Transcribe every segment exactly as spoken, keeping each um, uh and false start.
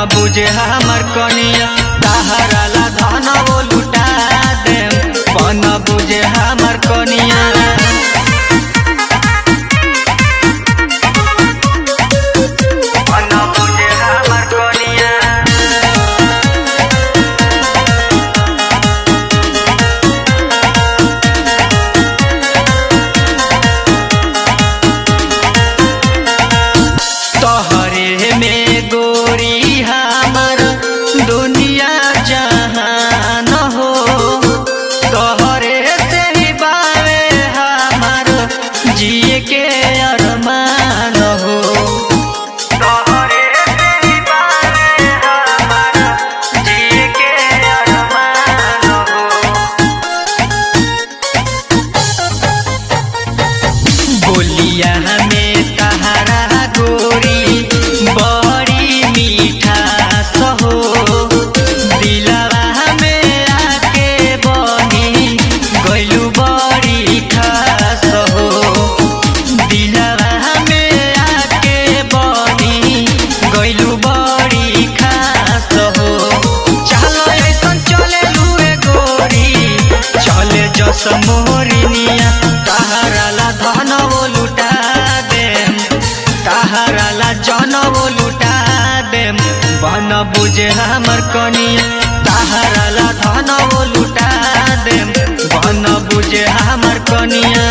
बुझे हमर कनिया तहरा ला धन वो लुटा दे मन बुझे हमर कनिया बोलिया में तहरा गोरी बड़ी मीठा सहो दिलवा में आके बनी गइलू बड़ी खास हो दिलवा में आके बनी गइलू बड़ी खास हो चलो ऐसन चले लुए गोरी चले जस मोरिनिया तहरा ला धन वो लुटा दे तहरा ला जन वो लुटा दे बन बुझे हमर कनिया तहरा ला धन वो लुटा दे बन बुझे हमर कनिया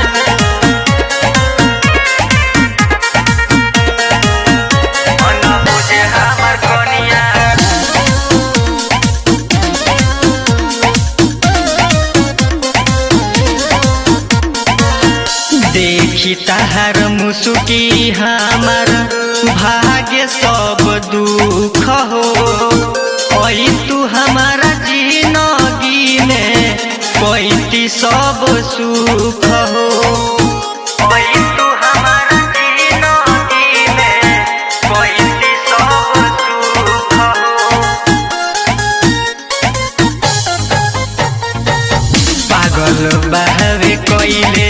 देखी तहर मुसुकी हमर भाग्य सब दुख हो ओई तू हमारा जिंदगी में पैती सब सुख हो ओई तू हमारा जिंदगी में पैती सब सुख हो पागल बहवे कोइले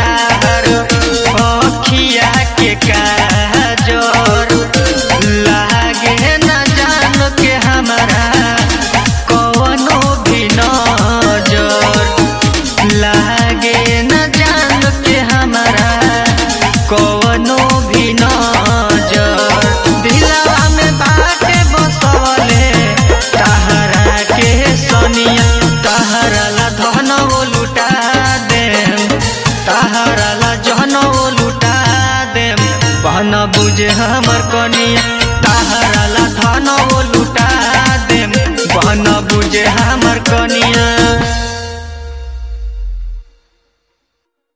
अखिया के काजर लागे न जान के हमारा कवनो भी नजर लागे न जान के हमारा कवनो भी नजर दिलवा में बाटे बसवले तहरा के सनिया तहरा ला धन वो लुटा दे तहरा ला जन वो लुटा दे बन बुझे हमर कनिया तहरा ला धन वो लुटा दे बन बुझे हमर कनिया।